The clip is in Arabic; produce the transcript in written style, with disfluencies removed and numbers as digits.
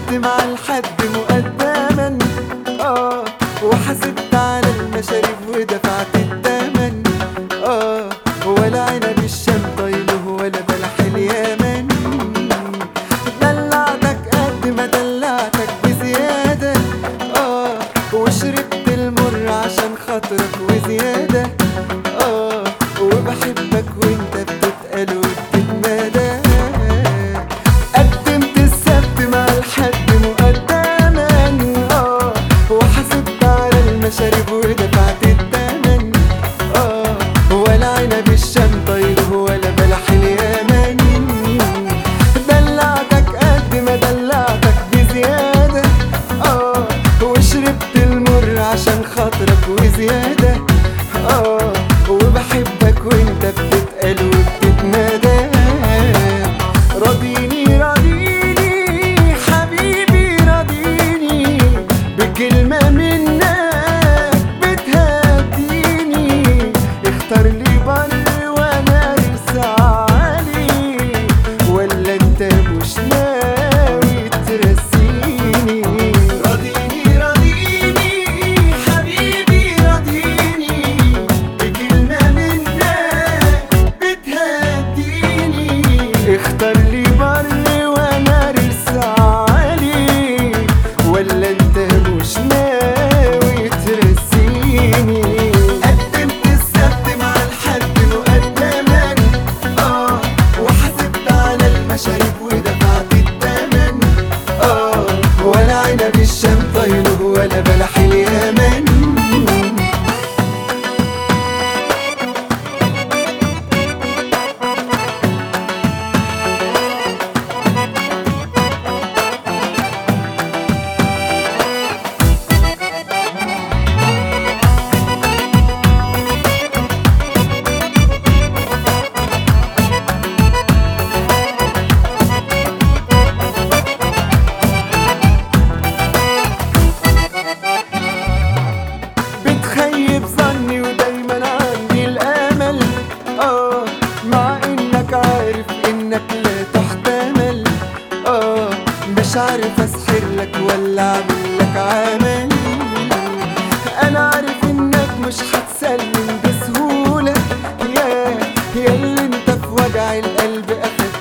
اتقدم مع الحد مقدما، وحاسبت على المشاريب ودفعت التمن، ولا عنب الشام طايله ولا بلح اليمن. دلعتك قد ما دلعتك بزيادة، وشربت المر عشان خاطرك وزيادة، وبحبك وانت بتتقل وبتتمادى. قدمت السبت مع الحد مقدما، وحاسبت على المشاريب ودفعت التمن، ولا عنب الشام طايله ولا بلح اليمن. دلعتك قد ما دلعتك بزيادة، وشربت المر عشان خاطرك وزيادة، وبحبك وانت بتتقل وبتتمادى. راضيني راضيني حبيبي راضيني، بكلمة منك بتهديني. اختار لي بر وانا ارسى علي، ولا انت مش ناوي ترسيني؟ راضيني راضيني حبيبي راضيني، بكلمة منك بتهديني. اختار لي بر وانا ارسى علي، ولا انت مش ناوي ترسيني؟ قدمت السبت مع الحد مقدما، وحاسبت على المشاريب ودفعت التمن، ولا عنب الشام طايله ولا بلح اليمن. بتخيب ظني ودايما عندي الامل، مع انك عارف انك لا تحتمل. مش عارف اسحر لك ولا اعمل لك عمل. انا عارف انك مش هتسلم بسهولة، يا اللي انت في وجع القلب اخدت